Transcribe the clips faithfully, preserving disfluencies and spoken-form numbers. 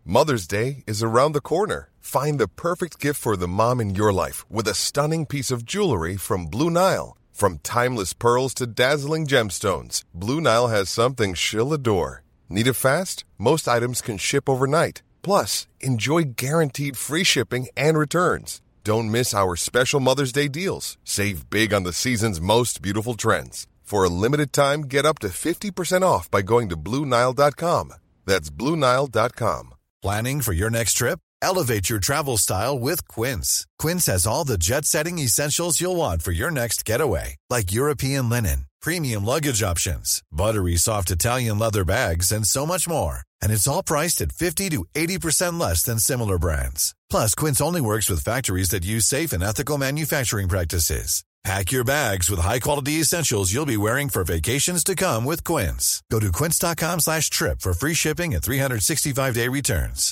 Mother's Day is around the corner. Find the perfect gift for the mom in your life with a stunning piece of jewelry from Blue Nile. From timeless pearls to dazzling gemstones, Blue Nile has something she'll adore. Need it fast? Most items can ship overnight. Plus, enjoy guaranteed free shipping and returns. Don't miss our special Mother's Day deals. Save big on the season's most beautiful trends. For a limited time, get up to fifty percent off by going to Blue Nile dot com. That's Blue Nile dot com. Planning for your next trip? Elevate your travel style with Quince. Quince has all the jet-setting essentials you'll want for your next getaway, like European linen, premium luggage options, buttery soft Italian leather bags, and so much more. And it's all priced at fifty to eighty percent less than similar brands. Plus, Quince only works with factories that use safe and ethical manufacturing practices. Pack your bags with high-quality essentials you'll be wearing for vacations to come with Quince. Go to quince.com slash trip for free shipping and three sixty-five day returns.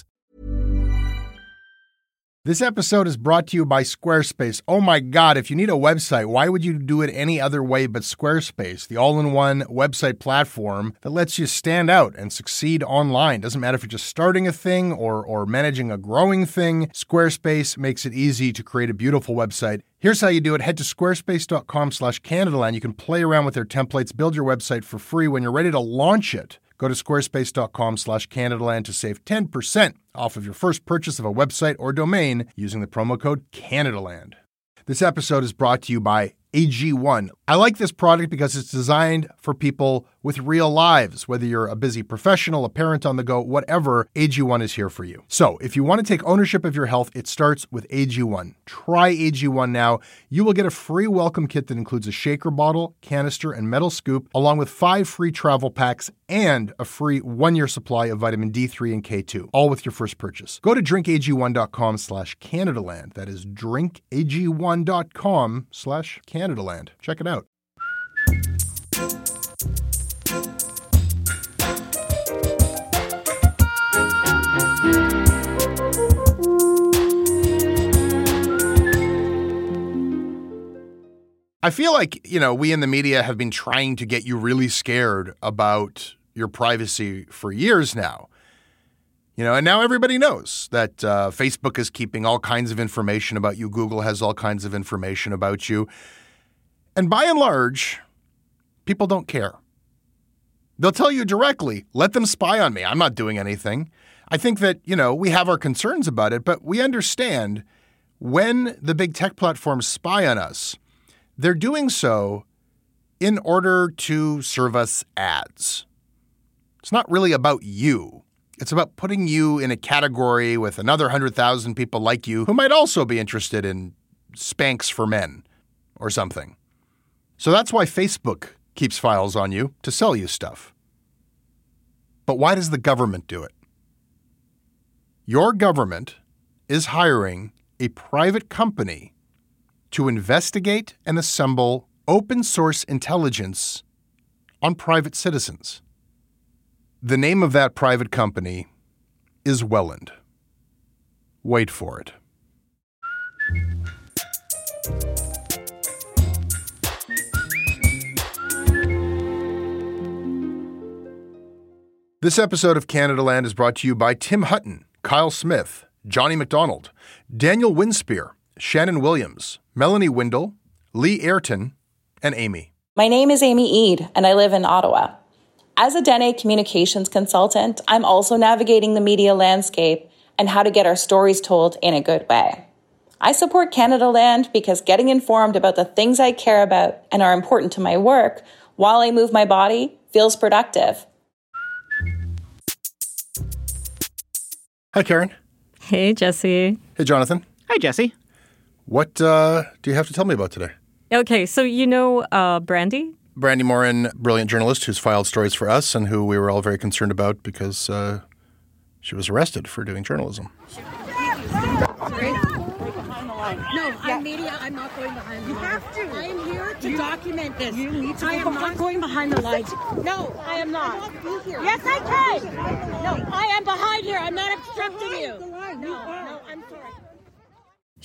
This episode is brought to you by Squarespace. Oh my God, if you need a website, why would you do it any other way but Squarespace, the all-in-one website platform that lets you stand out and succeed online? Doesn't matter if you're just starting a thing or, or managing a growing thing, Squarespace makes it easy to create a beautiful website. Here's how you do it. Head to squarespace.com slash Canadaland. You can play around with their templates, build your website for free. When you're ready to launch it, go to squarespace.com slash Canadaland to save ten percent off of your first purchase of a website or domain using the promo code Canadaland. This episode is brought to you by A G one. I like this product because it's designed for people with real lives. Whether you're a busy professional, a parent on the go, whatever, A G one is here for you. So if you want to take ownership of your health, it starts with A G one. Try A G one now. You will get a free welcome kit that includes a shaker bottle, canister, and metal scoop, along with five free travel packs and a free one-year supply of vitamin D three and K two, all with your first purchase. Go to drinkag1.com slash Canadaland. That is drinkag1.com slash Canadaland. Check it out. I feel like, you know, we in the media have been trying to get you really scared about your privacy for years now. You know, and now everybody knows that uh, Facebook is keeping all kinds of information about you. Google has all kinds of information about you. And by and large, people don't care. They'll tell you directly, let them spy on me. I'm not doing anything. I think that, you know, we have our concerns about it, but we understand when the big tech platforms spy on us, they're doing so in order to serve us ads. It's not really about you. It's about putting you in a category with another one hundred thousand people like you who might also be interested in Spanx for men or something. So that's why Facebook keeps files on you to sell you stuff. But why does the government do it? Your government is hiring a private company to investigate and assemble open source intelligence on private citizens. The name of that private company is Welland. Wait for it. This episode of Canadaland is brought to you by Tim Hutton, Kyle Smith, Johnny McDonald, Daniel Winspear, Shannon Williams, Melanie Windle, Lee Ayrton, and Amy. My name is Amy Eade, and I live in Ottawa. As a Dene communications consultant, I'm also navigating the media landscape and how to get our stories told in a good way. I support Canadaland because getting informed about the things I care about and are important to my work while I move my body feels productive. Hi, Karen. Hey, Jesse. Hey, Jonathan. Hi, Jesse. What uh, do you have to tell me about today? Okay, so you know uh, Brandy? Brandy Morin, brilliant journalist who's filed stories for us and who we were all very concerned about because uh, she was arrested for doing journalism. No, I'm media. I'm not going behind the lines. You have to. I am here to you, document this. You need to. I am not going behind the lines. No, I am not. I be here. Yes, I can. No, I am behind here. I'm not obstructing you. No, no, I'm sorry.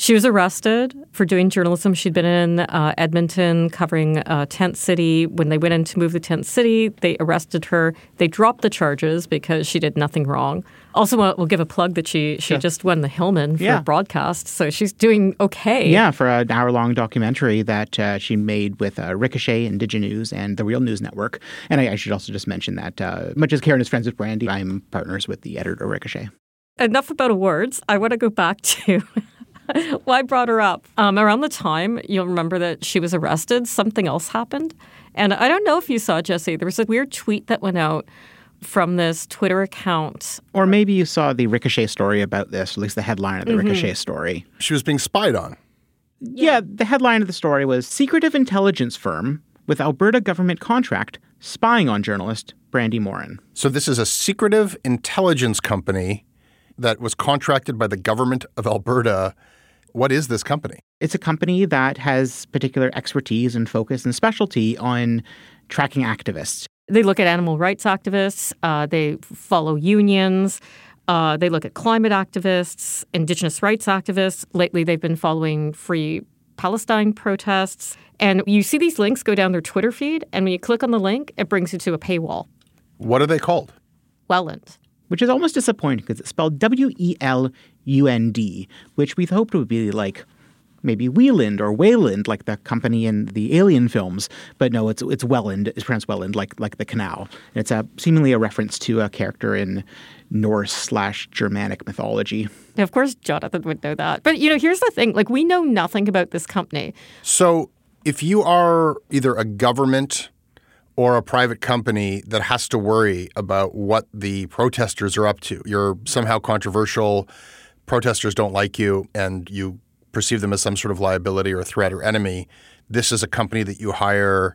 She was arrested for doing journalism. She'd been in uh, Edmonton covering uh, Tent City. When they went in to move to Tent City, they arrested her. They dropped the charges because she did nothing wrong. Also, we'll, we'll give a plug that she she sure. just won the Hillman for yeah. broadcast, so she's doing okay. Yeah, for an hour-long documentary that uh, she made with uh, Ricochet and DigiNews and the Real News Network. And I, I should also just mention that uh, much as Karen is friends with Brandy, I'm partners with the editor, Ricochet. Enough about awards. I want to go back to... Well, I brought her up. Um, around the time, you'll remember that she was arrested, something else happened. And I don't know if you saw, Jesse, there was a weird tweet that went out from this Twitter account. Or maybe you saw the Ricochet story about this, at least the headline of the mm-hmm. Ricochet story. She was being spied on. Yeah, the headline of the story was Secretive Intelligence Firm with Alberta Government Contract Spying on Journalist Brandy Morin. So this is a secretive intelligence company that was contracted by the government of Alberta. What is this company? It's a company that has particular expertise and focus and specialty on tracking activists. They look at animal rights activists. Uh, they follow unions. Uh, they look at climate activists, Indigenous rights activists. Lately, they've been following Free Palestine protests. And you see these links go down their Twitter feed, and when you click on the link, it brings you to a paywall. What are they called? Welland. Which is almost disappointing because it's spelled W E L U N D, which we hoped would be like maybe Wieland or Wayland, like the company in the Alien films. But no, it's it's Welland. It's pronounced Welland, like like the canal. And it's a, seemingly a reference to a character in Norse slash Germanic mythology. Now, of course, Jonathan would know that. But, you know, here's the thing. Like, we know nothing about this company. So if you are either a government or a private company that has to worry about what the protesters are up to, you're somehow controversial, protesters don't like you, and you perceive them as some sort of liability or threat or enemy, this is a company that you hire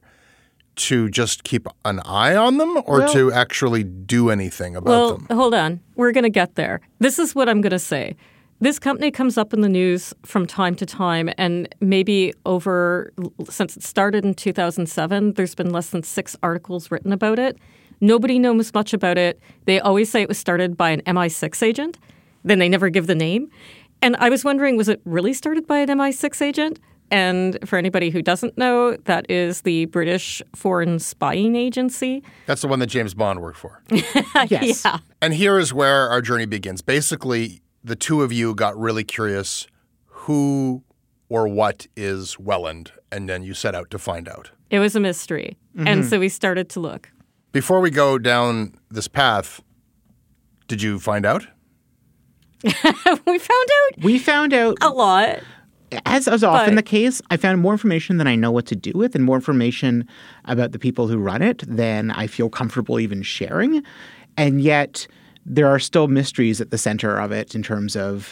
to just keep an eye on them or well, to actually do anything about well, them? Well, hold on. We're going to get there. This is what I'm going to say. This company comes up in the news from time to time, and maybe over, since it started in two thousand seven, there's been less than six articles written about it. Nobody knows much about it. They always say it was started by an M I six agent. Then they never give the name. And I was wondering, was it really started by an M I six agent? And for anybody who doesn't know, that is the British Foreign Spying Agency. That's the one that James Bond worked for. Yes. Yeah. And here is where our journey begins. Basically, the two of you got really curious who or what is Welland, and then you set out to find out. It was a mystery. Mm-hmm. And so we started to look. Before we go down this path, did you find out? we found out. We found out a lot. As is often the case, I found more information than I know what to do with and more information about the people who run it than I feel comfortable even sharing. And yet there are still mysteries at the center of it in terms of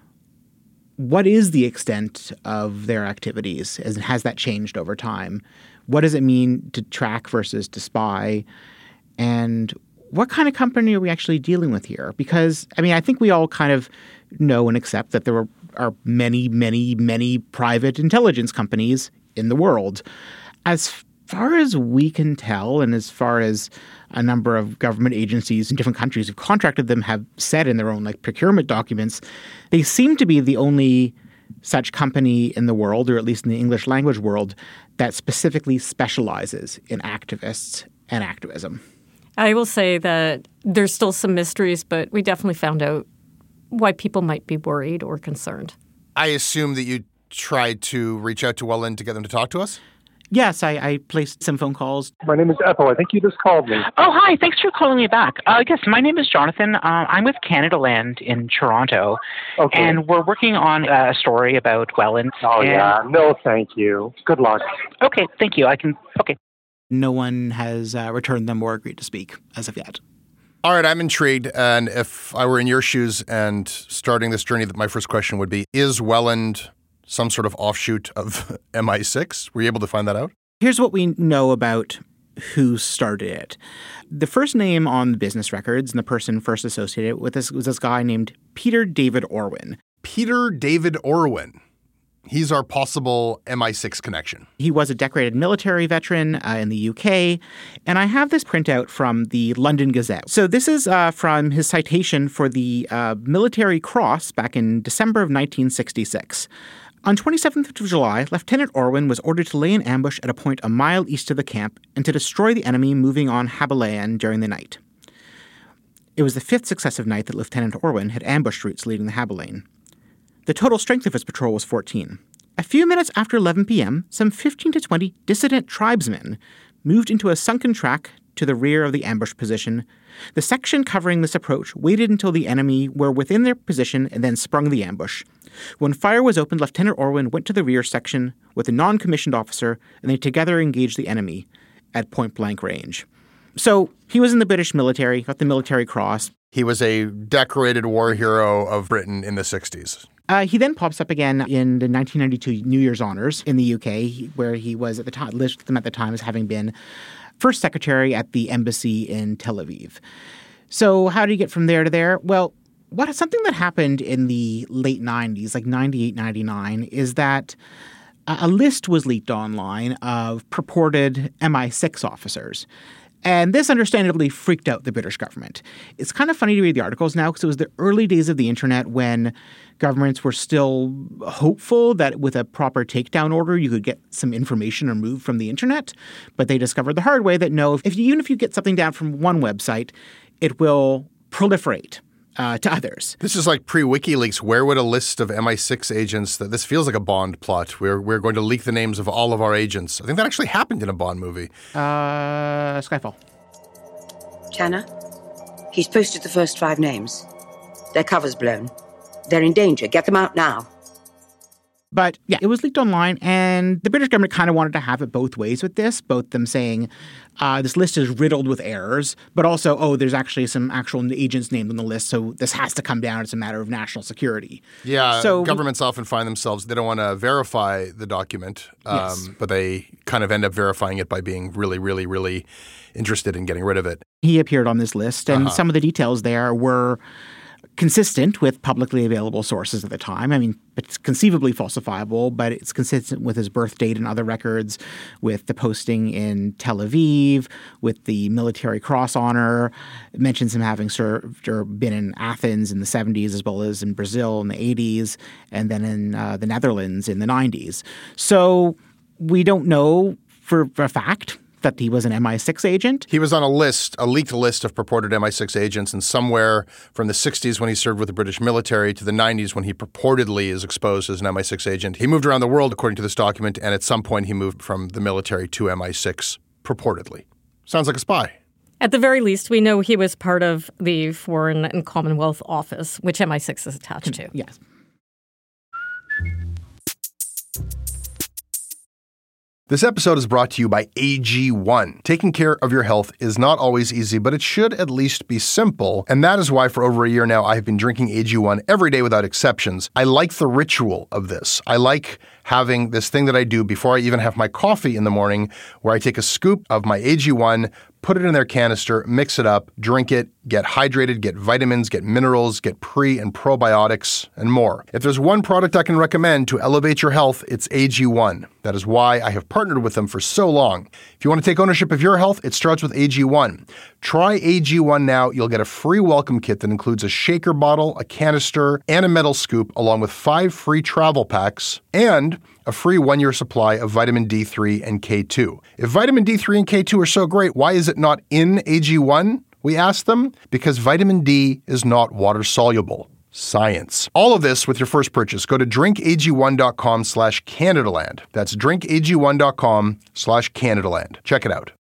what is the extent of their activities, and has that changed over time? What does it mean to track versus to spy? And what kind of company are we actually dealing with here? Because, I mean, I think we all kind of know and accept that there are, are many, many, many private intelligence companies in the world. As far as we can tell, and as far as a number of government agencies in different countries who've contracted them have said in their own like procurement documents, they seem to be the only such company in the world, or at least in the English language world, that specifically specializes in activists and activism. I will say that there's still some mysteries, but we definitely found out why people might be worried or concerned. I assume that you tried to reach out to Welland to get them to talk to us? Yes, I, I placed some phone calls. My name is Ethel. I think you just called me. Oh, hi. Thanks for calling me back. Uh, yes, my name is Jonathan. Uh, I'm with Canada Land in Toronto. Okay. And we're working on a story about Welland. Oh, and... yeah. No, thank you. Good luck. Okay, thank you. I can, okay. No one has uh, returned them or agreed to speak as of yet. All right, I'm intrigued. And if I were in your shoes and starting this journey, my first question would be, is Welland some sort of offshoot of M I six? Were you able to find that out? Here's what we know about who started it. The first name on the business records and the person first associated with this was this guy named Peter David Orwin. Peter David Orwin. He's our possible M I six connection. He was a decorated military veteran uh, in the U K, and I have this printout from the London Gazette. So this is uh, from his citation for the uh, Military Cross back in December of nineteen sixty-six. On twenty-seventh of July, Lieutenant Orwin was ordered to lay an ambush at a point a mile east of the camp and to destroy the enemy moving on Habilean during the night. It was the fifth successive night that Lieutenant Orwin had ambushed routes leading the Habilean. The total strength of his patrol was fourteen. A few minutes after eleven p.m., some fifteen to twenty dissident tribesmen moved into a sunken track to the rear of the ambush position. The section covering this approach waited until the enemy were within their position and then sprung the ambush. When fire was opened, Lieutenant Orwin went to the rear section with a non-commissioned officer, and they together engaged the enemy at point-blank range. So he was in the British military, got the Military Cross. He was a decorated war hero of Britain in the sixties. Uh, he then pops up again in the nineteen ninety-two New Year's Honours in the U K, where he was at the time, listed them at the time as having been first secretary at the embassy in Tel Aviv. So how did he get from there to there? Well, what something that happened in the late nineties, like ninety-eight, ninety-nine, is that a list was leaked online of purported M I six officers. And this understandably freaked out the British government. It's kind of funny to read the articles now because it was the early days of the internet when governments were still hopeful that with a proper takedown order, you could get some information removed from the internet. But they discovered the hard way that no, if you, even if you get something down from one website, it will proliferate Uh, to others. This is like pre-WikiLeaks. Where would a list of M I six agents that this feels like a Bond plot? We're we're going to leak the names of all of our agents. I think that actually happened in a Bond movie. Uh, Skyfall. Channa, he's posted the first five names. Their cover's blown. They're in danger. Get them out now. But yeah, it was leaked online, and the British government kind of wanted to have it both ways with this, both them saying uh, this list is riddled with errors, but also, oh, there's actually some actual agents named on the list, so this has to come down. It's a matter of national security. Yeah, so, governments often find themselves, they don't want to verify the document, um, yes. but they kind of end up verifying it by being really, really, really interested in getting rid of it. He appeared on this list, and uh-huh. some of the details there were consistent with publicly available sources at the time. I mean, it's conceivably falsifiable, but it's consistent with his birth date and other records, with the posting in Tel Aviv, with the Military Cross honor. It mentions him having served or been in Athens in the seventies, as well as in Brazil in the eighties, and then in uh, the Netherlands in the nineties. So we don't know for, for a fact that he was an M I six agent. He was on a list, a leaked list of purported M I six agents, and somewhere from the sixties when he served with the British military to the nineties when he purportedly is exposed as an M I six agent. He moved around the world according to this document, and at some point he moved from the military to M I six, purportedly. Sounds like a spy. At the very least, we know he was part of the Foreign and Commonwealth Office, which M I six is attached to. Yes. This episode is brought to you by A G one. Taking care of your health is not always easy, but it should at least be simple. And that is why for over a year now, I have been drinking A G one every day without exceptions. I like the ritual of this. I like having this thing that I do before I even have my coffee in the morning, where I take a scoop of my A G one, put it in their canister, mix it up, drink it, get hydrated, get vitamins, get minerals, get pre and probiotics, and more. If there's one product I can recommend to elevate your health, it's A G one. That is why I have partnered with them for so long. If you want to take ownership of your health, it starts with A G one. Try A G one now. You'll get a free welcome kit that includes a shaker bottle, a canister, and a metal scoop, along with five free travel packs and a free one-year supply of vitamin D three and K two. If vitamin D three and K two are so great, why is it not in A G one? We asked them. Because vitamin D is not water-soluble. Science. All of this with your first purchase. Go to drinkag1.com slash Canadaland. That's drinkag1.com slash Canadaland. Check it out.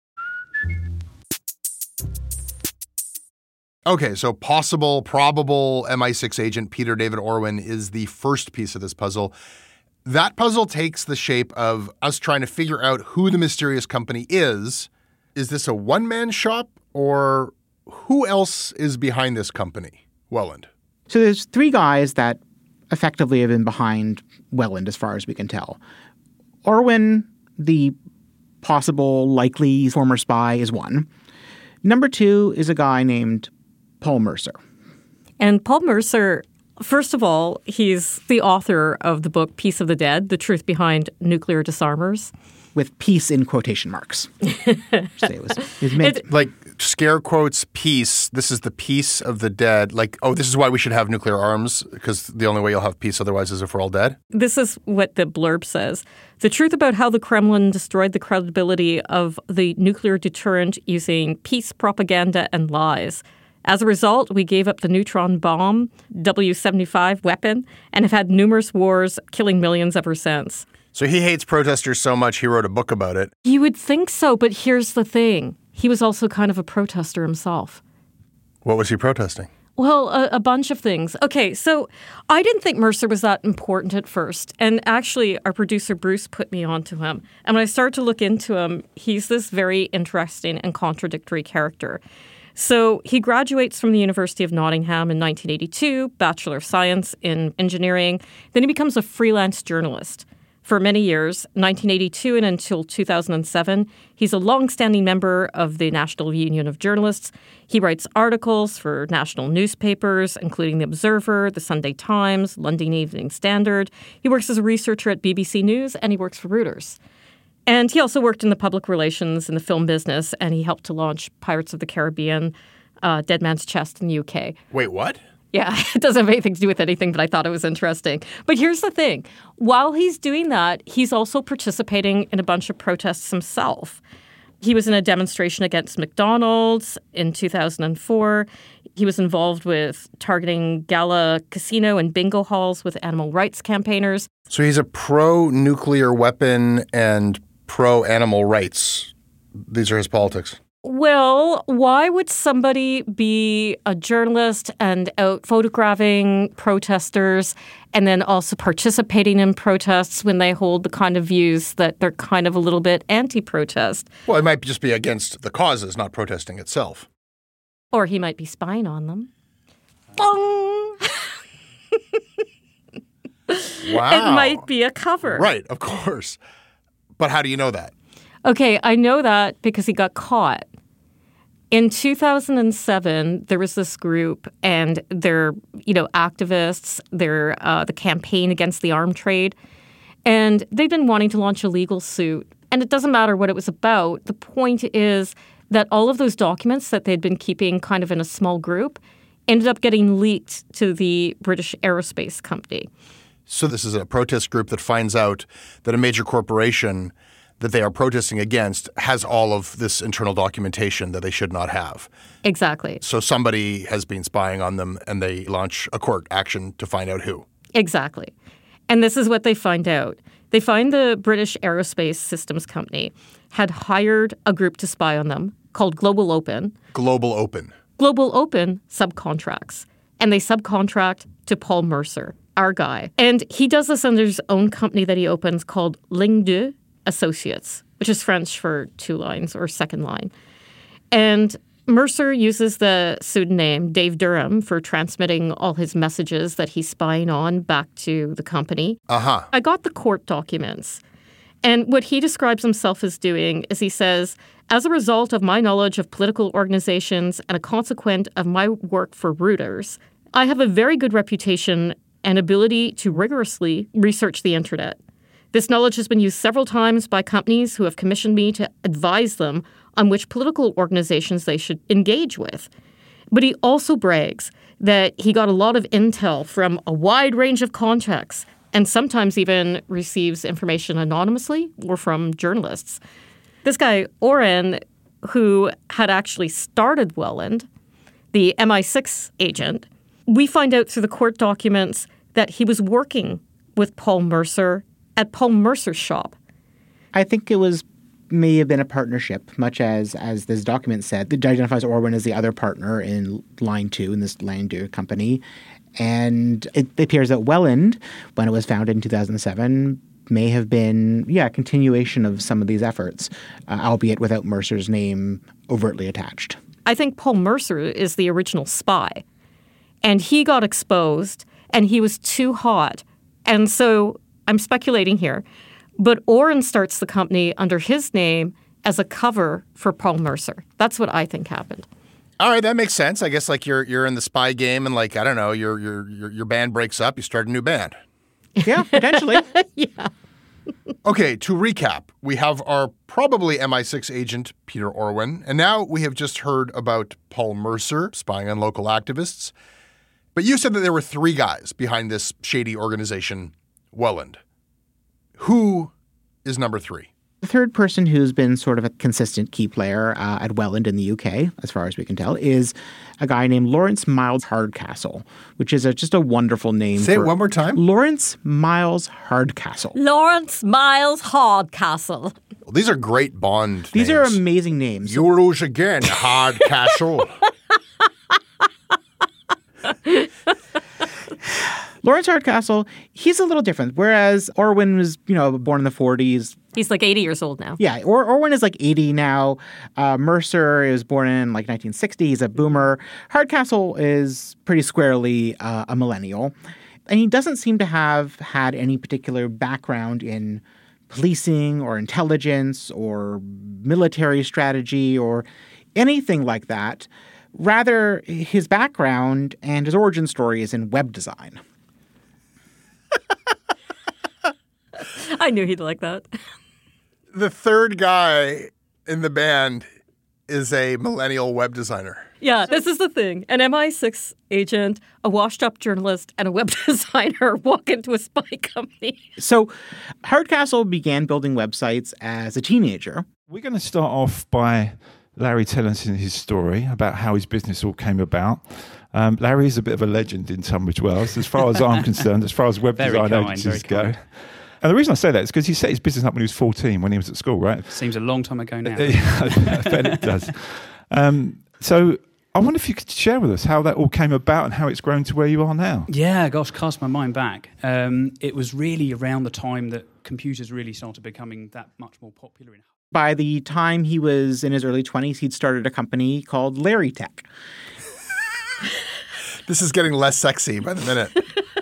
Okay, so possible, probable M I six agent Peter David Orwin is the first piece of this puzzle. That puzzle takes the shape of us trying to figure out who the mysterious company is. Is this a one-man shop, or who else is behind this company? Welland. So there's three guys that effectively have been behind Welland as far as we can tell. Orwin, the possible, likely former spy, is one. Number two is a guy named Paul Mercer. And Paul Mercer first of all, he's the author of the book Peace of the Dead, The Truth Behind Nuclear Disarmers. With peace in quotation marks. Say it was, it was meant it, like scare quotes, peace. This is the peace of the dead. Like, oh, this is why we should have nuclear arms, because the only way you'll have peace otherwise is if we're all dead. This is what the blurb says. The truth about how the Kremlin destroyed the credibility of the nuclear deterrent using peace propaganda and lies. As a result, we gave up the neutron bomb, W seventy-five weapon, and have had numerous wars, killing millions ever since. So he hates protesters so much he wrote a book about it. You would think so, but here's the thing. He was also kind of a protester himself. What was he protesting? Well, a, a bunch of things. Okay, so I didn't think Mercer was that important at first. And actually, our producer Bruce put me onto him. And when I started to look into him, he's this very interesting and contradictory character. So he graduates from the University of Nottingham in nineteen eighty-two, Bachelor of Science in Engineering. Then he becomes a freelance journalist. For many years, nineteen eighty-two and until two thousand seven, he's a long-standing member of the National Union of Journalists. He writes articles for national newspapers, including The Observer, The Sunday Times, London Evening Standard. He works as a researcher at B B C News, and he works for Reuters. And he also worked in the public relations in the film business, and he helped to launch Pirates of the Caribbean, uh, Dead Man's Chest in the U K. Wait, what? Yeah, it doesn't have anything to do with anything, but I thought it was interesting. But here's the thing. While he's doing that, he's also participating in a bunch of protests himself. He was in a demonstration against McDonald's in two thousand four. He was involved with targeting gala casino and bingo halls with animal rights campaigners. So he's a pro-nuclear weapon and pro-animal rights. These are his politics. Well, why would somebody be a journalist and out photographing protesters and then also participating in protests when they hold the kind of views that they're kind of a little bit anti-protest? Well, it might just be against the causes, not protesting itself. Or he might be spying on them. Bong! Wow. It might be a cover. Right, of course. But how do you know that? Okay, I know that because he got caught. In two thousand seven, there was this group, and they're, you know, activists. They're uh, the campaign against the arm trade. And they've been wanting to launch a legal suit. And it doesn't matter what it was about. The point is that all of those documents that they'd been keeping kind of in a small group ended up getting leaked to the British Aerospace Company. So this is a protest group that finds out that a major corporation that they are protesting against has all of this internal documentation that they should not have. Exactly. So somebody has been spying on them, and they launch a court action to find out who. Exactly. And this is what they find out. They find the British Aerospace Systems Company had hired a group to spy on them called Global Open. Global Open. Global Open subcontracts. And they subcontract to Paul Mercer, our guy. And he does this under his own company that he opens called Ligne deux Associates, which is French for two lines or second line. And Mercer uses the pseudonym Dave Durham for transmitting all his messages that he's spying on back to the company. Uh-huh. I got the court documents. And what he describes himself as doing is he says, as a result of my knowledge of political organizations and a consequent of my work for Reuters, I have a very good reputation and ability to rigorously research the internet. This knowledge has been used several times by companies who have commissioned me to advise them on which political organizations they should engage with. But he also brags that he got a lot of intel from a wide range of contexts and sometimes even receives information anonymously or from journalists. This guy, Oren, who had actually started Welland, the M I six agent, we find out through the court documents that he was working with Paul Mercer at Paul Mercer's shop. I think it was may have been a partnership, much as as this document said. That identifies Orwin as the other partner in Line two in this Ligne deux company. And it appears that Welland, when it was founded in two thousand seven, may have been, yeah, a continuation of some of these efforts, uh, albeit without Mercer's name overtly attached. I think Paul Mercer is the original spy. And he got exposed, and he was too hot. And so I'm speculating here, but Oren starts the company under his name as a cover for Paul Mercer. That's what I think happened. All right, that makes sense. I guess like you're you're in the spy game and like, I don't know, your your your, your band breaks up, you start a new band. Yeah, potentially. Yeah. Okay, to recap, we have our probably M I six agent, Peter Orwin, and now we have just heard about Paul Mercer spying on local activists. But you said that there were three guys behind this shady organization, Welland. Who is number three? The third person who's been sort of a consistent key player uh, at Welland in the U K, as far as we can tell, is a guy named Lawrence Miles Hardcastle, which is a, just a wonderful name. Say for it one more time. Lawrence Miles Hardcastle. Lawrence Miles Hardcastle. Well, these are great Bond These names. are amazing names. You lose again, Hardcastle. Lawrence Hardcastle, he's a little different. Whereas Orwin was, you know, born in the forties. He's like eighty years old now. Yeah, or, Orwin is like eighty now. Uh, Mercer is born in like nineteen sixty. He's a boomer. Hardcastle is pretty squarely uh, a millennial. And he doesn't seem to have had any particular background in policing or intelligence or military strategy or anything like that. Rather, his background and his origin story is in web design. I knew he'd like that. The third guy in the band is a millennial web designer. Yeah, this is the thing. An M I six agent, a washed-up journalist, and a web designer walk into a spy company. So Hardcastle began building websites as a teenager. We're going to start off by Larry telling us his story about how his business all came about. Um, Larry is a bit of a legend in Tunbridge Wells, as far as I'm concerned, as far as web very design kind, agencies very go. kind. And the reason I say that is because he set his business up when he was fourteen, when he was at school, right? Seems a long time ago now. I bet it does. Um, so I wonder if you could share with us how that all came about and how it's grown to where you are now. Yeah, gosh, cast my mind back. Um, it was really around the time that computers really started becoming that much more popular. In By the time he was in his early twenties, he'd started a company called Larry Tech. This is getting less sexy by the minute.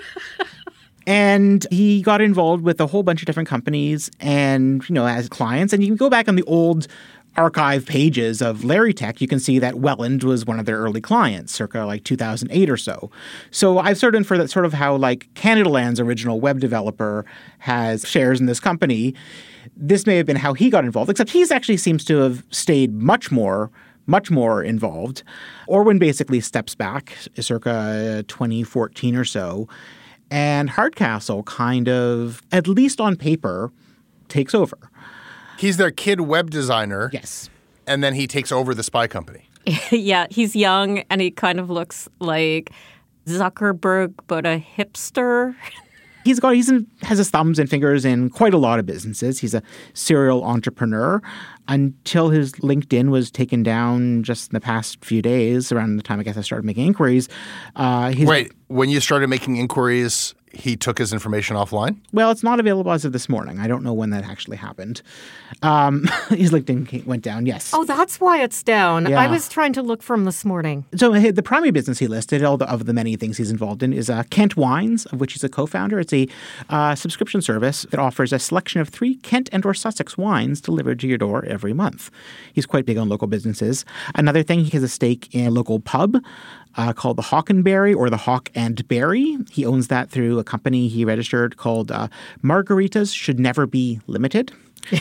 And he got involved with a whole bunch of different companies and, you know, as clients. And you can go back on the old archive pages of Larry Tech, you can see that Welland was one of their early clients, circa like two thousand eight or so. So I've sort of inferred that sort of how like Canadaland's original web developer has shares in this company. This may have been how he got involved, except he actually seems to have stayed much more much more involved. Orwin basically steps back circa twenty fourteen or so. And Hardcastle kind of, at least on paper, takes over. He's their kid web designer. Yes. And then he takes over the spy company. Yeah, he's young and he kind of looks like Zuckerberg, but a hipster. He's got he's in, has his thumbs and fingers in quite a lot of businesses. He's a serial entrepreneur until his LinkedIn was taken down just in the past few days, around the time I guess I started making inquiries. Uh, Wait, when you started making inquiries, he took his information offline? Well, it's not available as of this morning. I don't know when that actually happened. Um, his LinkedIn went down, yes. Oh, that's why it's down. Yeah. I was trying to look for him this morning. So the primary business he listed, all the, of the many things he's involved in, is uh, Kent Wines, of which he's a co-founder. It's a uh, subscription service that offers a selection of three Kent and or Sussex wines delivered to your door every month. He's quite big on local businesses. Another thing, he has a stake in a local pub uh, called the Hawkenberry or the Hawk and Berry. He owns that through a company he registered called uh, Margaritas Should Never Be Limited.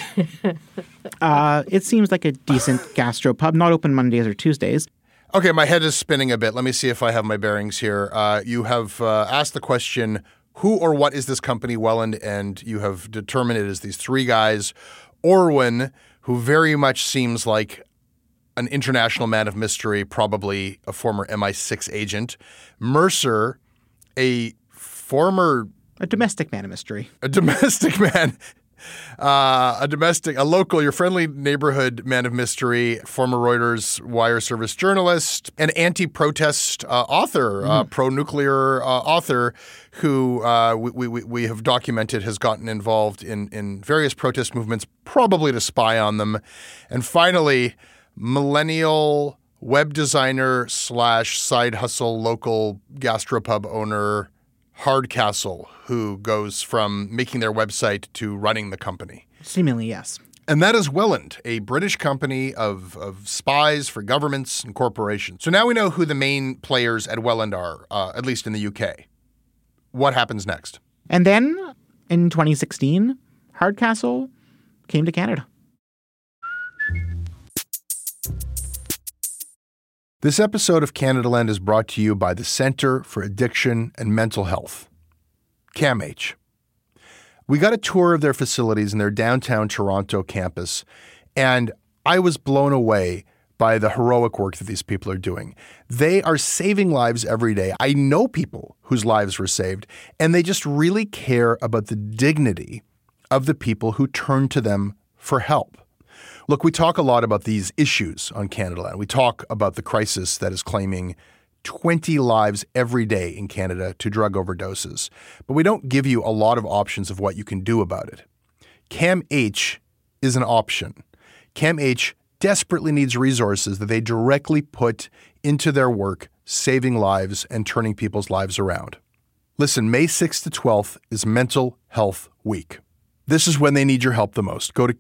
uh, it seems like a decent gastropub, not open Mondays or Tuesdays. Okay, my head is spinning a bit. Let me see if I have my bearings here. Uh, you have uh, asked the question, who or what is this company, Welland? And you have determined it is these three guys. Orwin, who very much seems like an international man of mystery, probably a former M I six agent. Mercer, a former... A domestic man of mystery. A domestic man. Uh, a domestic, a local, your friendly neighborhood man of mystery, former Reuters wire service journalist, an anti-protest uh, author, mm. uh, pro-nuclear uh, author who uh, we, we, we have documented has gotten involved in, in various protest movements, probably to spy on them. And finally, millennial web designer slash side hustle local gastropub owner Hardcastle, who goes from making their website to running the company. Seemingly, yes. And that is Welland, a British company of, of spies for governments and corporations. So now we know who the main players at Welland are, uh, at least in the U K. What happens next? And then in twenty sixteen, Hardcastle came to Canada. This episode of Canadaland is brought to you by the Centre for Addiction and Mental Health, CAMH. We got a tour of their facilities in their downtown Toronto campus, and I was blown away by the heroic work that these people are doing. They are saving lives every day. I know people whose lives were saved, and they just really care about the dignity of the people who turn to them for help. Look, we talk a lot about these issues on Canadaland. We talk about the crisis that is claiming twenty lives every day in Canada to drug overdoses. But we don't give you a lot of options of what you can do about it. CAMH is an option. CAMH desperately needs resources that they directly put into their work, saving lives and turning people's lives around. Listen, May sixth to twelfth is Mental Health Week. This is when they need your help the most. Go to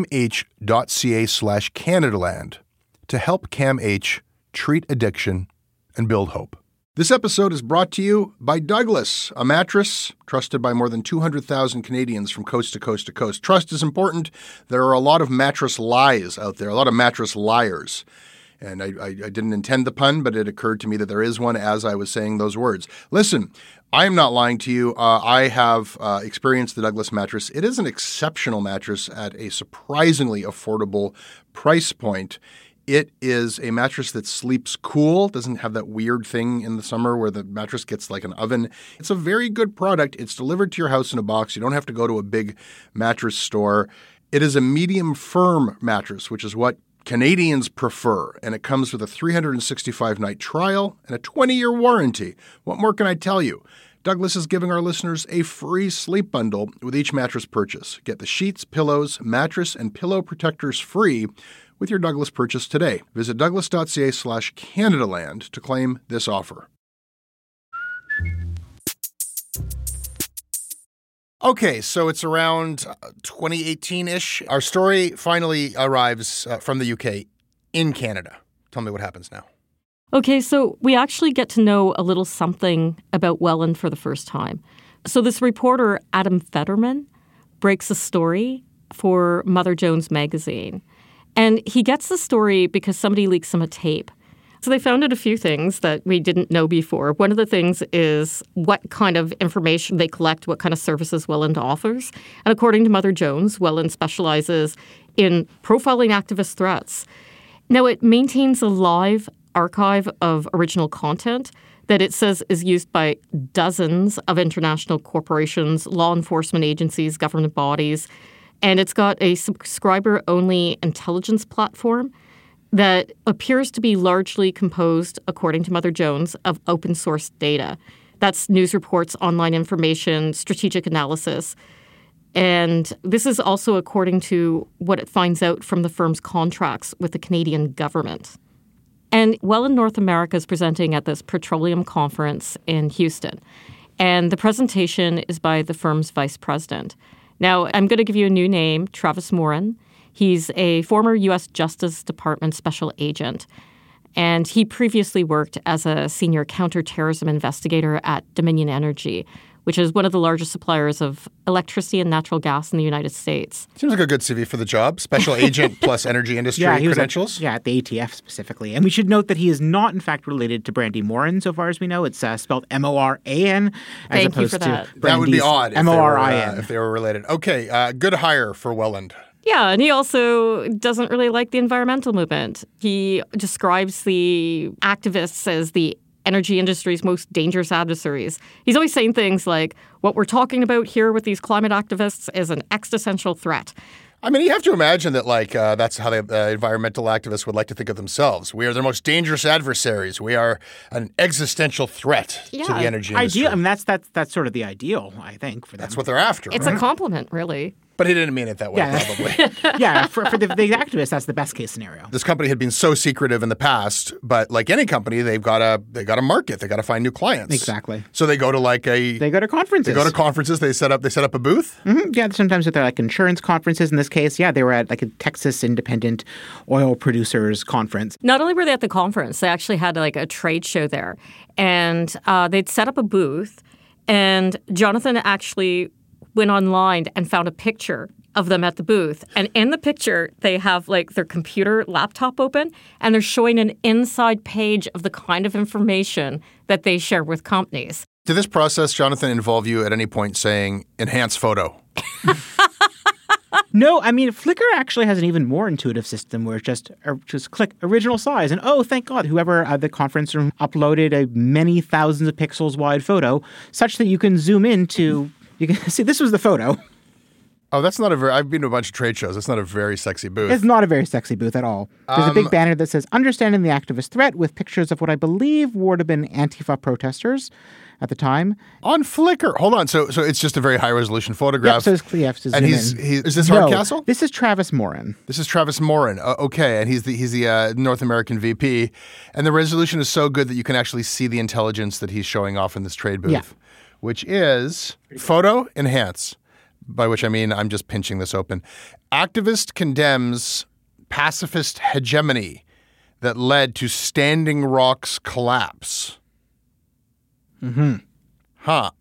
camh.ca slash Canadaland to help CAMH treat addiction and build hope. This episode is brought to you by Douglas, a mattress trusted by more than two hundred thousand Canadians from coast to coast to coast. Trust is important. There are a lot of mattress lies out there, a lot of mattress liars. And I, I, I didn't intend the pun, but it occurred to me that there is one as I was saying those words. Listen, I am not lying to you. Uh, I have uh, experienced the Douglas mattress. It is an exceptional mattress at a surprisingly affordable price point. It is a mattress that sleeps cool, doesn't have that weird thing in the summer where the mattress gets like an oven. It's a very good product. It's delivered to your house in a box. You don't have to go to a big mattress store. It is a medium firm mattress, which is what Canadians prefer, and it comes with a three hundred sixty-five night trial and a twenty-year warranty. What more can I tell you? Douglas is giving our listeners a free sleep bundle with each mattress purchase. Get the sheets, pillows, mattress, and pillow protectors free with your Douglas purchase today. Visit douglas.ca slash Canadaland to claim this offer. Okay, so it's around twenty eighteen-ish. Our story finally arrives uh, from the U K in Canada. Tell me what happens now. Okay, so we actually get to know a little something about Welland for the first time. So this reporter, Adam Fetterman, breaks a story for Mother Jones magazine. And he gets the story because somebody leaks him a tape. So they found out a few things that we didn't know before. One of the things is what kind of information they collect, what kind of services Welland offers. And according to Mother Jones, Welland specializes in profiling activist threats. Now, it maintains a live archive of original content that it says is used by dozens of international corporations, law enforcement agencies, government bodies. And it's got a subscriber-only intelligence platform that appears to be largely composed, according to Mother Jones, of open-source data. That's news reports, online information, strategic analysis. And this is also according to what it finds out from the firm's contracts with the Canadian government. And Welland North America is presenting at this petroleum conference in Houston. And the presentation is by the firm's vice president. Now, I'm going to give you a new name, Travis Morin. He's a former U S Justice Department special agent, and he previously worked as a senior counterterrorism investigator at Dominion Energy, which is one of the largest suppliers of electricity and natural gas in the United States. Seems like a good C V for the job. Special agent plus energy industry yeah, he credentials. Was at, yeah, at the A T F specifically. And we should note that he is not, in fact, related to Brandy Morin, so far as we know. It's uh, spelled M O R A N as Thank opposed you for that. to That would be odd if, M O R I N. They were, uh, if they were related. Okay, uh, good hire for Welland. Yeah, and he also doesn't really like the environmental movement. He describes the activists as the energy industry's most dangerous adversaries. He's always saying things like, what we're talking about here with these climate activists is an existential threat. I mean, you have to imagine that, like, uh, that's how the uh, environmental activists would like to think of themselves. We are their most dangerous adversaries. We are an existential threat yeah, to the energy industry. Ideal. I mean, that's, that's, that's sort of the ideal, I think, for them. That's what they're after. It's right? a compliment, really. But he didn't mean it that way, Yeah. probably. yeah, for, for the, the activists, that's the best case scenario. This company had been so secretive in the past, but like any company, they've got to they got to market. They got to find new clients. Exactly. So they go to like a They go to conferences. they go to conferences. They set up they set up a booth. Mm-hmm. Yeah, sometimes they're like insurance conferences. In this case, yeah, they were at like a Texas Independent Oil Producers Conference. Not only were they at the conference, they actually had like a trade show there. And uh, they'd set up a booth. And Jonathan actually went online and found a picture of them at the booth. And in the picture, they have like their computer laptop open and they're showing an inside page of the kind of information that they share with companies. Did this process, Jonathan, involve you at any point saying enhance photo? No, I mean, Flickr actually has an even more intuitive system where it's just uh, just click original size. And oh, thank God, whoever at the conference room uploaded a many thousands of pixels wide photo such that you can zoom into, you can see this was the photo. Oh, that's not a very, I've been to a bunch of trade shows. That's not a very sexy booth. It's not a very sexy booth at all. There's Um, a big banner that says, Understanding the Activist Threat, with pictures of what I believe would have been Antifa protesters at the time. On Flickr. Hold on. So so it's just a very high resolution photograph. Yep, so it's, yeah, so and zoom he's, in. he, is this no, Hardcastle? This is Travis Morin. This is Travis Morin. Uh, okay. And he's the he's the uh, North American V P. And the resolution is so good that you can actually see the intelligence that he's showing off in this trade booth, Yeah. which is photo enhance, by which I mean I'm just pinching this open. Activist condemns pacifist hegemony that led to Standing Rock's collapse. Mm-hmm. Huh.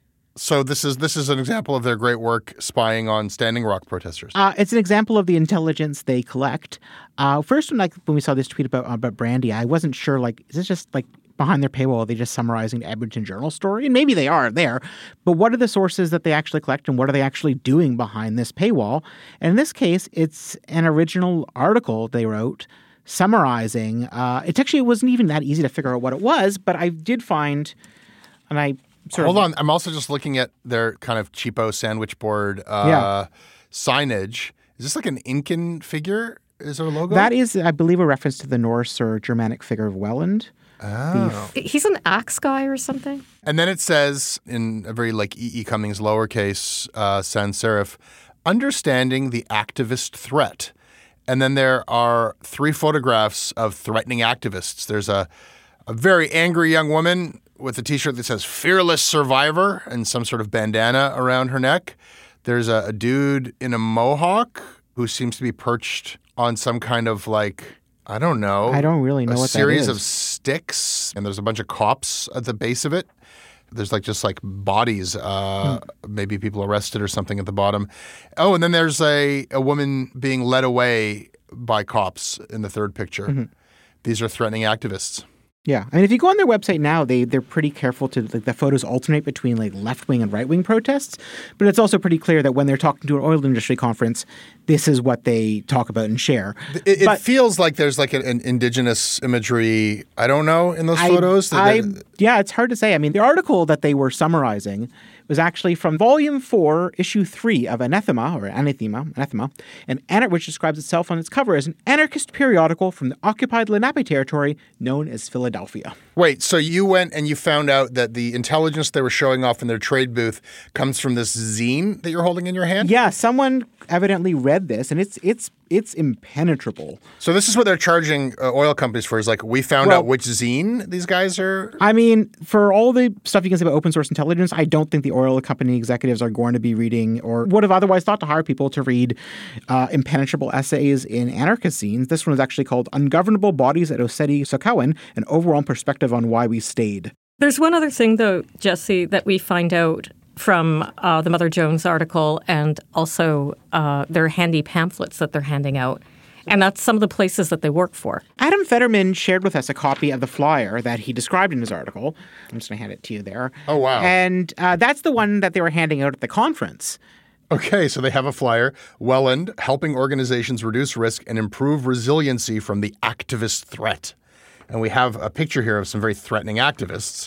So this is this is an example of their great work spying on Standing Rock protesters. Uh, it's an example of the intelligence they collect. Uh, first, when, like, when we saw this tweet about about Brandy, I wasn't sure, like, is this just, like, behind their paywall, are they just summarizing the Edmonton Journal story? And maybe they are there. But what are the sources that they actually collect and what are they actually doing behind this paywall? And in this case, it's an original article they wrote summarizing. Uh, it actually wasn't even that easy to figure out what it was, but I did find, and I sort Hold of... on. I'm also just looking at their kind of cheapo sandwich board uh, Yeah. signage. Is this like an Incan figure? Is there a logo? That is, I believe, a reference to the Norse or Germanic figure of Welland. Oh. He's an axe guy or something. And then it says in a very like E E. Cummings lowercase uh, sans serif, understanding the activist threat. And then there are three photographs of threatening activists. There's a, a very angry young woman with a T-shirt that says fearless survivor and some sort of bandana around her neck. There's a, a dude in a mohawk who seems to be perched on some kind of like, I don't know. I don't really know a what that series is. of sticks, and there's a bunch of cops at the base of it. There's like just like bodies, uh, hmm. maybe people arrested or something at the bottom. Oh, and then there's a, a woman being led away by cops in the third picture. Mm-hmm. These are threatening activists. Yeah. I mean, if you go on their website now, they, they're pretty careful to, like, the photos alternate between, like, left-wing and right-wing protests. But it's also pretty clear that when they're talking to an oil industry conference, this is what they talk about and share. It, but, it feels like there's, like, an, an indigenous imagery, I don't know, in those I, photos. I, yeah, it's hard to say. I mean, the article that they were summarizing was actually from Volume four, Issue three of Anathema, or Anathema, Anathema, and Anar- which describes itself on its cover as an anarchist periodical from the occupied Lenape territory known as Philadelphia. Wait, so you went and you found out that the intelligence they were showing off in their trade booth comes from this zine that you're holding in your hand? Yeah, someone evidently read this, and it's it's it's impenetrable. So this is what they're charging uh, oil companies for, is like, we found well, out which zine these guys are? I mean, for all the stuff you can say about open source intelligence, I don't think the oil company executives are going to be reading or would have otherwise thought to hire people to read uh, impenetrable essays in anarchist zines. This one is actually called Ungovernable Bodies at Oseti Sokowan, an overall perspective on why we stayed. There's one other thing, though, Jesse, that we find out from uh, the Mother Jones article and also uh, their handy pamphlets that they're handing out. And that's some of the places that they work for. Adam Fetterman shared with us a copy of the flyer that he described in his article. I'm just going to hand it to you there. Oh, wow. And uh, that's the one that they were handing out at the conference. Okay, so they have a flyer. Welland, helping organizations reduce risk and improve resiliency from the activist threat. And we have a picture here of some very threatening activists.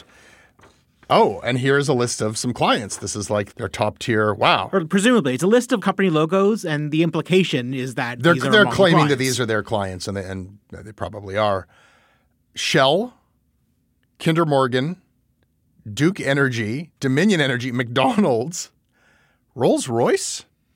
Oh, and here's a list of some clients. This is like their top tier. Wow. Or presumably, it's a list of company logos, and the implication is that they're, these are they're claiming clients. that these are their clients, and they, and they probably are. Shell, Kinder Morgan, Duke Energy, Dominion Energy, McDonald's, Rolls-Royce.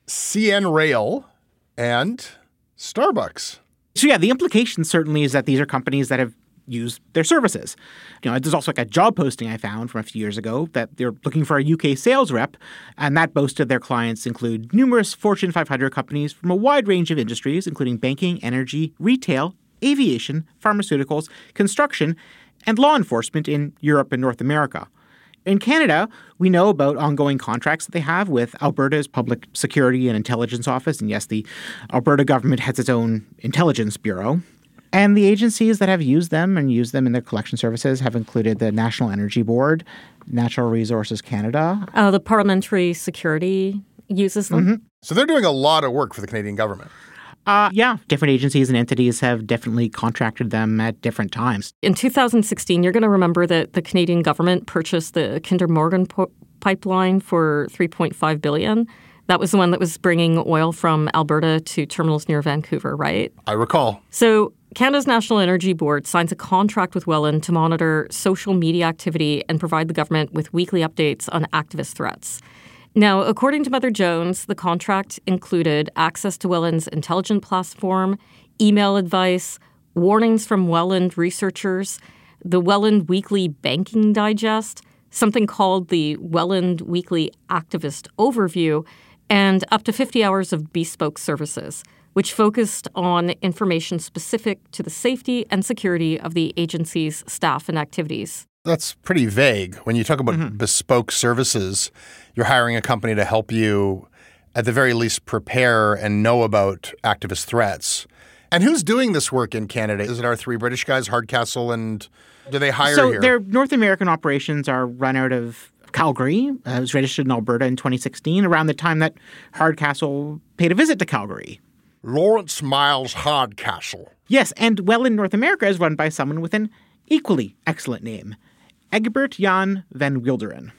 C N Rail, and Starbucks. So yeah, the implication certainly is that these are companies that have used their services. You know, there's also like a job posting I found from a few years ago that they're looking for a U K sales rep, and that boasted their clients include numerous Fortune five hundred companies from a wide range of industries, including banking, energy, retail, aviation, pharmaceuticals, construction, and law enforcement in Europe and North America. In Canada, we know about ongoing contracts that they have with Alberta's Public Security and Intelligence Office. And yes, the Alberta government has its own intelligence bureau. And the agencies that have used them and used them in their collection services have included the National Energy Board, Natural Resources Canada. Uh, the Parliamentary Security uses them. Mm-hmm. So they're doing a lot of work for the Canadian government. Uh, yeah, different agencies and entities have definitely contracted them at different times. In two thousand sixteen, you're going to remember that the Canadian government purchased the Kinder Morgan po- pipeline for three point five billion dollars. That was the one that was bringing oil from Alberta to terminals near Vancouver, right? I recall. So Canada's National Energy Board signs a contract with Welland to monitor social media activity and provide the government with weekly updates on activist threats. Now, according to Mother Jones, the contract included access to Welland's intelligence platform, email advice, warnings from Welland researchers, the Welland Weekly Banking Digest, something called the Welland Weekly Activist Overview, and up to fifty hours of bespoke services, which focused on information specific to the safety and security of the agency's staff and activities. That's pretty vague. When you talk about mm-hmm. bespoke services, you're hiring a company to help you, at the very least, prepare and know about activist threats. And who's doing this work in Canada? Is it our three British guys, Hardcastle, and do they hire so here? So their North American operations are run out of Calgary. Uh, it was registered in Alberta in twenty sixteen, around the time that Hardcastle paid a visit to Calgary. Lawrence Miles Hardcastle. Yes, and Welland North America is run by someone with an equally excellent name, Egbert Jan van Wilderen.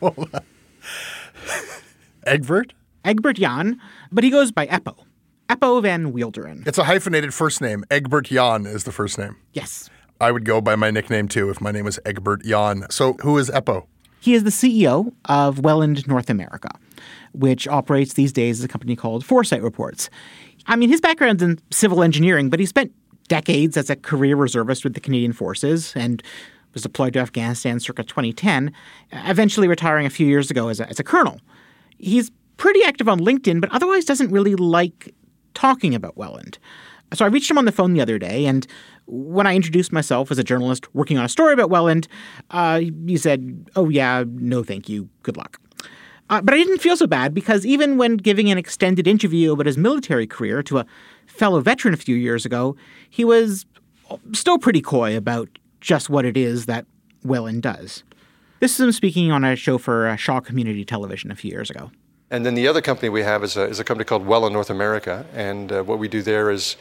Egbert? Egbert Jan, but he goes by Eppo. Eppo van Wilderen. It's a hyphenated first name. Egbert Jan is the first name. Yes. I would go by my nickname, too, if my name was Egbert Jan. So who is Eppo? He is the C E O of Welland North America, which operates these days as a company called Foresight Reports. I mean, his background's in civil engineering, but he spent decades as a career reservist with the Canadian Forces and was deployed to Afghanistan circa twenty ten, eventually retiring a few years ago as a, as a colonel. He's pretty active on LinkedIn, but otherwise doesn't really like talking about Welland. So I reached him on the phone the other day, and when I introduced myself as a journalist working on a story about Welland, uh, he said, oh, yeah, no, thank you. Good luck. Uh, but I didn't feel so bad because even when giving an extended interview about his military career to a fellow veteran a few years ago, he was still pretty coy about just what it is that Welland does. This is him speaking on a show for uh, Shaw Community Television a few years ago. And then the other company we have is a, is a company called Welland North America, and uh, what we do there is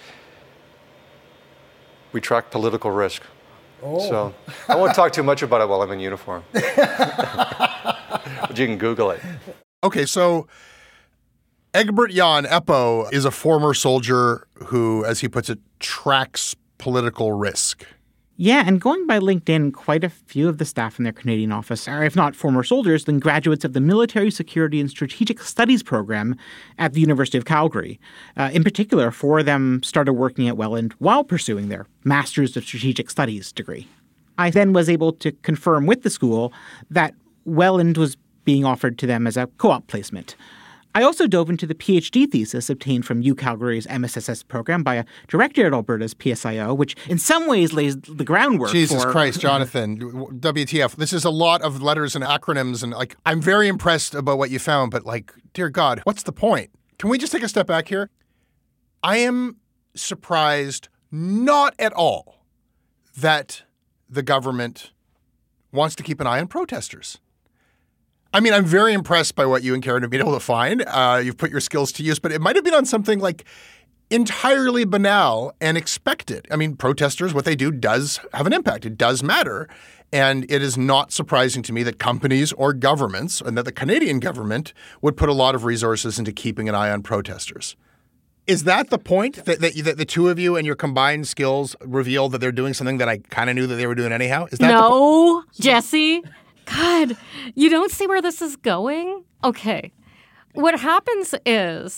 we track political risk. Oh. So I won't talk too much about it while I'm in uniform. But you can Google it. Okay, so Egbert Jan Eppo is a former soldier who, as he puts it, tracks political risk. Yeah, and going by LinkedIn, quite a few of the staff in their Canadian office are, if not former soldiers, then graduates of the Military Security and Strategic Studies program at the University of Calgary. Uh, in particular, four of them started working at Welland while pursuing their Masters of Strategic Studies degree. I then was able to confirm with the school that Welland was being offered to them as a co-op placement. I also dove into the PhD thesis obtained from UCalgary's M S S S program by a director at Alberta's P S I O, which in some ways lays the groundwork Jesus for... Christ, Jonathan. W T F. This is a lot of letters and acronyms, and like I'm very impressed about what you found, but like, dear God, what's the point? Can we just take a step back here? I am surprised not at all that the government wants to keep an eye on protesters. I mean, I'm very impressed by what you and Karen have been able to find. Uh, you've put your skills to use, but it might have been on something like entirely banal and expected. I mean, protesters, what they do does have an impact. It does matter. And it is not surprising to me that companies or governments, and that the Canadian government would put a lot of resources into keeping an eye on protesters. Is that the point, that, that, that the two of you and your combined skills reveal that they're doing something that I kind of knew that they were doing anyhow? Is that no, the po- Jesse. God, you don't see where this is going? Okay. What happens is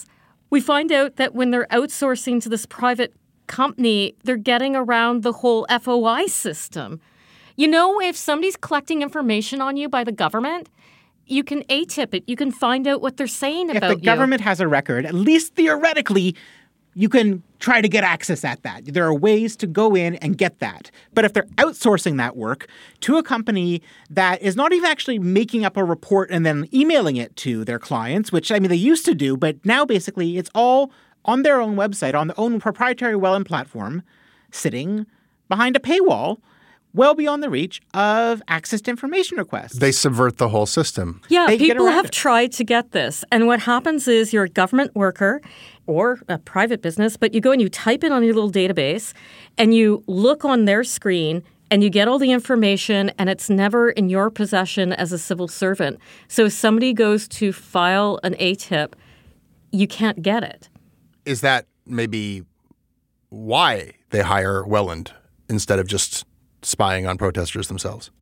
We find out that when they're outsourcing to this private company, they're getting around the whole F O I system. You know, if somebody's collecting information on you by the government, you can A T I P it. You can find out what they're saying if about you. If the government has a record, at least theoretically, you can try to get access at that. There are ways to go in and get that. But if they're outsourcing that work to a company that is not even actually making up a report and then emailing it to their clients, which, I mean, they used to do, but now basically it's all on their own website, on their own proprietary Welland platform, sitting behind a paywall, well beyond the reach of access to information requests. They subvert the whole system. Yeah, They people have it. tried to get this. And what happens is you're a government worker or a private business, but you go and you type it on your little database and you look on their screen and you get all the information and it's never in your possession as a civil servant. So if somebody goes to file an A T I P, you can't get it. Is that maybe why they hire Welland instead of just spying on protesters themselves?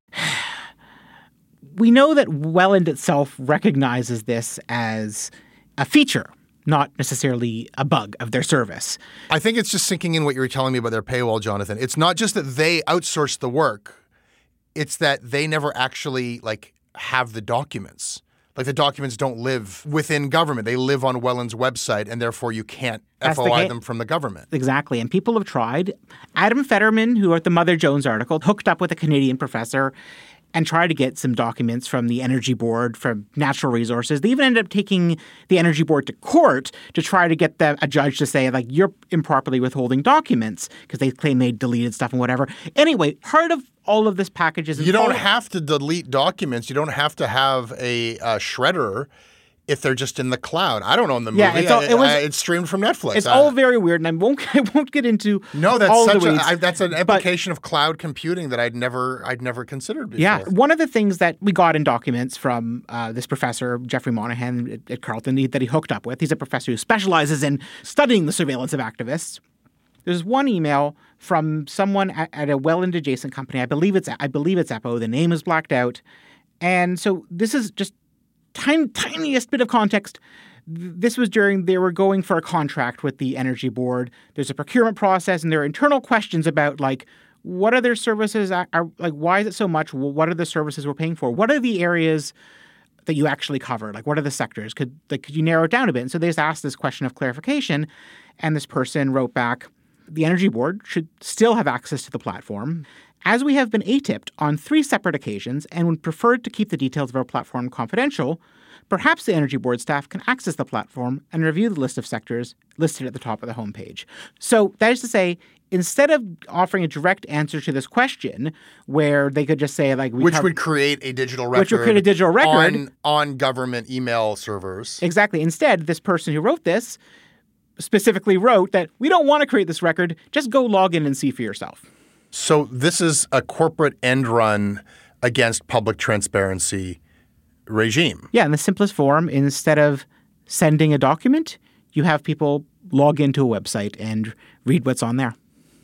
We know that Welland itself recognizes this as a feature, not necessarily a bug of their service. I think it's just sinking in what you were telling me about their paywall, Jonathan. It's not just that they outsource the work. It's that they never actually like have the documents. Like the documents don't live within government. They live on Welland's website, and therefore you can't That's F O I the them from the government. Exactly. And people have tried. Adam Fetterman, who wrote the Mother Jones article, hooked up with a Canadian professor and tried to get some documents from the Energy Board, from Natural Resources. They even ended up taking the Energy Board to court to try to get the, a judge to say, like, you're improperly withholding documents because they claim they deleted stuff and whatever. Anyway, part of all of this package is... You don't have to delete documents. You don't have to have a, a shredder if they're just in the cloud. I don't own the movie. Yeah, it's, all, it was, I, it's streamed from Netflix. It's I, all very weird, and I won't I won't get into no. That's all such the weeds, a, I, that's an implication of cloud computing that I'd never I'd never considered before. Yeah, one of the things that we got in documents from uh, this professor Jeffrey Monahan at, at Carleton he, that he hooked up with. He's a professor who specializes in studying the surveillance of activists. There's one email from someone at, at a Welland adjacent company. I believe it's I believe it's E P O. The name is blacked out, and so this is just. Tiny, tiniest bit of context. This was during they were going for a contract with the Energy Board. There's a procurement process, and there are internal questions about like what are their services? Are, are, like why is it so much? What are the services we're paying for? What are the areas that you actually cover? Like what are the sectors? Could like could you narrow it down a bit? And so they just asked this question of clarification, and this person wrote back, the Energy Board should still have access to the platform. As we have been A T I P'd on three separate occasions and would prefer to keep the details of our platform confidential, perhaps the Energy Board staff can access the platform and review the list of sectors listed at the top of the homepage. So that is to say, instead of offering a direct answer to this question where they could just say like... We which have, would create a digital record. Which would create a digital record. On, on government email servers. Exactly. Instead, this person who wrote this specifically wrote that we don't want to create this record. Just go log in and see for yourself. So this is a corporate end run against public transparency regime. Yeah, in the simplest form, instead of sending a document, you have people log into a website and read what's on there.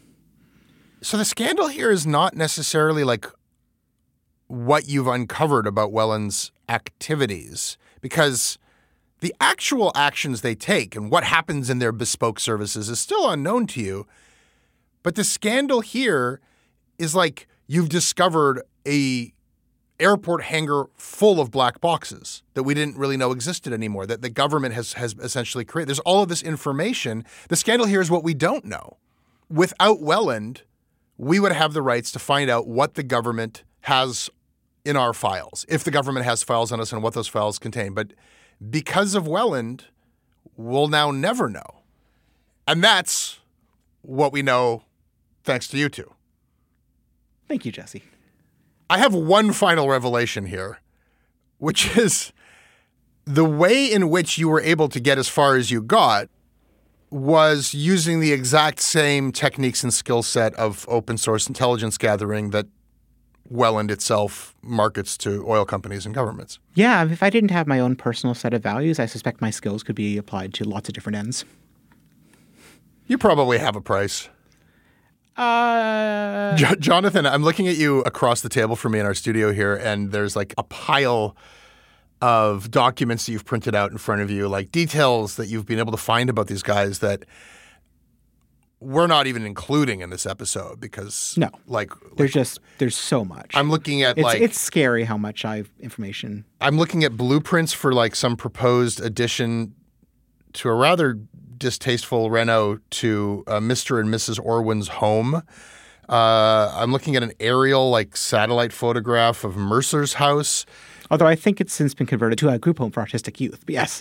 So the scandal here is not necessarily like what you've uncovered about Welland's activities, because the actual actions they take and what happens in their bespoke services is still unknown to you. But the scandal here is like you've discovered a airport hangar full of black boxes that we didn't really know existed anymore, that the government has, has essentially created. There's all of this information. The scandal here is what we don't know. Without Welland, we would have the rights to find out what the government has in our files, if the government has files on us and what those files contain. But because of Welland, we'll now never know. And that's what we know thanks to you two. Thank you, Jesse. I have one final revelation here, which is the way in which you were able to get as far as you got was using the exact same techniques and skill set of open source intelligence gathering that Welland itself markets to oil companies and governments. Yeah, if I didn't have my own personal set of values, I suspect my skills could be applied to lots of different ends. You probably have a price. Uh... Jo- Jonathan, I'm looking at you across the table from me in our studio here, and there's like a pile of documents that you've printed out in front of you, like details that you've been able to find about these guys that we're not even including in this episode because no, like there's like, just there's so much. I'm looking at it's, like it's scary how much I've information. I'm looking at blueprints for like some proposed addition to a rather distasteful reno to uh, Mister and Missus Orwin's home. Uh, I'm looking at an aerial like satellite photograph of Mercer's house. Although I think it's since been converted to a group home for autistic youth. But yes.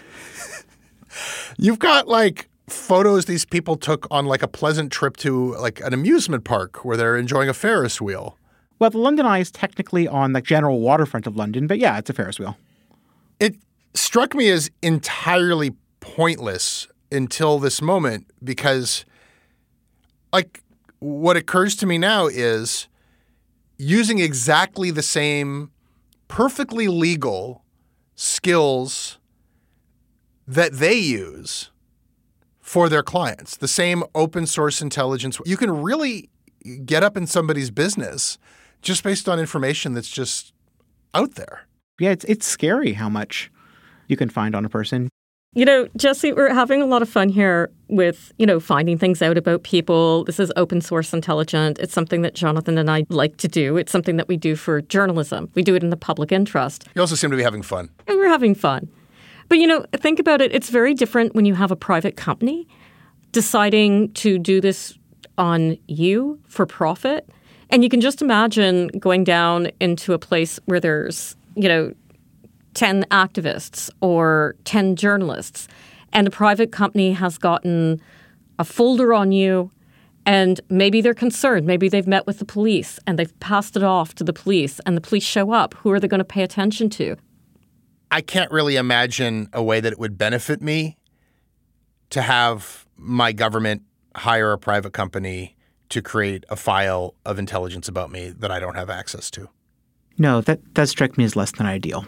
You've got like photos these people took on like a pleasant trip to like an amusement park where they're enjoying a Ferris wheel. Well, the London Eye is technically on the general waterfront of London, but yeah, it's a Ferris wheel. It struck me as entirely pointless until this moment because like what occurs to me now is using exactly the same perfectly legal skills that they use for their clients, the same open source intelligence. You can really get up in somebody's business just based on information that's just out there. Yeah, it's it's scary how much you can find on a person. You know, Jesse, we're having a lot of fun here with, you know, finding things out about people. This is open source intelligence. It's something that Jonathan and I like to do. It's something that we do for journalism. We do it in the public interest. You also seem to be having fun. And we're having fun. But, you know, think about it. It's very different when you have a private company deciding to do this on you for profit. And you can just imagine going down into a place where there's, you know, ten activists or ten journalists, and a private company has gotten a folder on you, and maybe they're concerned. Maybe they've met with the police and they've passed it off to the police, and the police show up. Who are they going to pay attention to? I can't really imagine a way that it would benefit me to have my government hire a private company to create a file of intelligence about me that I don't have access to. No, that does strike me as less than ideal.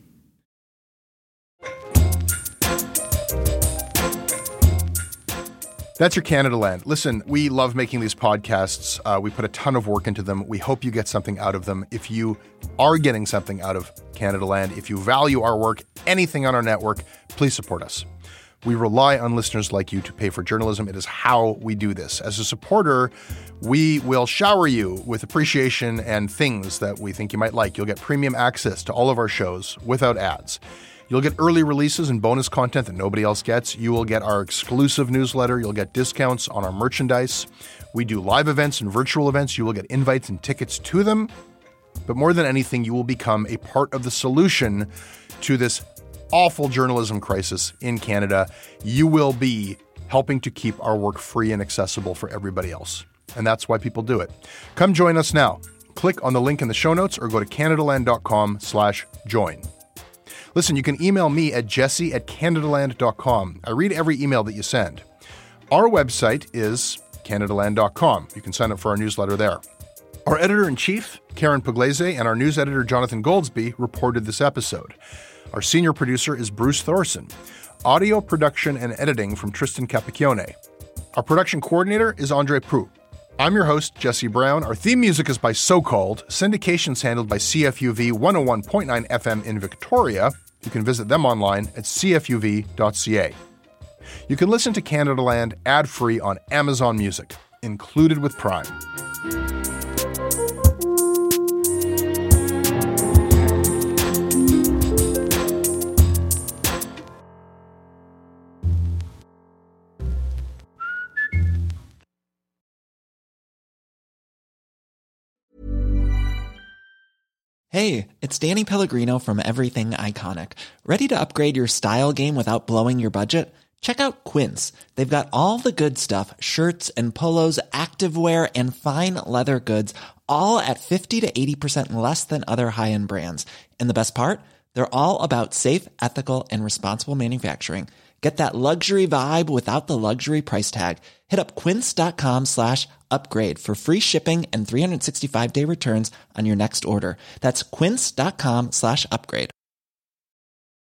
That's your Canada Land. Listen, we love making these podcasts. Uh, we put a ton of work into them. We hope you get something out of them. If you are getting something out of Canada Land, if you value our work, anything on our network, please support us. We rely on listeners like you to pay for journalism. It is how we do this. As a supporter, we will shower you with appreciation and things that we think you might like. You'll get premium access to all of our shows without ads. You'll get early releases and bonus content that nobody else gets. You will get our exclusive newsletter. You'll get discounts on our merchandise. We do live events and virtual events. You will get invites and tickets to them. But more than anything, you will become a part of the solution to this awful journalism crisis in Canada. You will be helping to keep our work free and accessible for everybody else. And that's why people do it. Come join us now. Click on the link in the show notes or go to canadaland.com slash join. Listen, you can email me at jesse at canadaland dot com. I read every email that you send. Our website is canadaland dot com. You can sign up for our newsletter there. Our editor-in-chief, Karen Pugliese, and our news editor, Jonathan Goldsby, reported this episode. Our senior producer is Bruce Thorson. Audio production and editing from Tristan Capicchione. Our production coordinator is Andre Proulx. I'm your host, Jesse Brown. Our theme music is by So Called. Syndication's handled by C F U V one oh one point nine F M in Victoria. You can visit them online at c f u v dot c a. You can listen to Canada Land ad-free on Amazon Music, included with Prime. Hey, it's Danny Pellegrino from Everything Iconic. Ready to upgrade your style game without blowing your budget? Check out Quince. They've got all the good stuff, shirts and polos, activewear, and fine leather goods, all at fifty to eighty percent less than other high-end brands. And the best part? They're all about safe, ethical, and responsible manufacturing. Get that luxury vibe without the luxury price tag. Hit up quince.com slash upgrade for free shipping and three sixty-five day returns on your next order. That's quince.com slash upgrade.